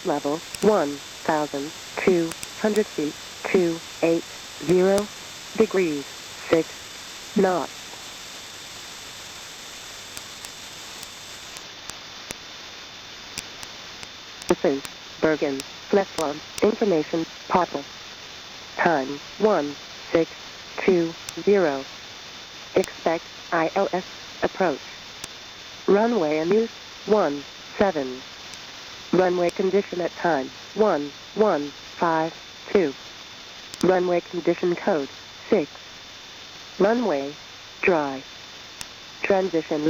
Level 1,200 feet, 280 degrees, 6 knots. This is Bergen, Flesland, Information Portal. Time 1620. Expect ILS approach. Runway and use 17. Runway condition at time 1152. Runway condition code 6. Runway dry. Transition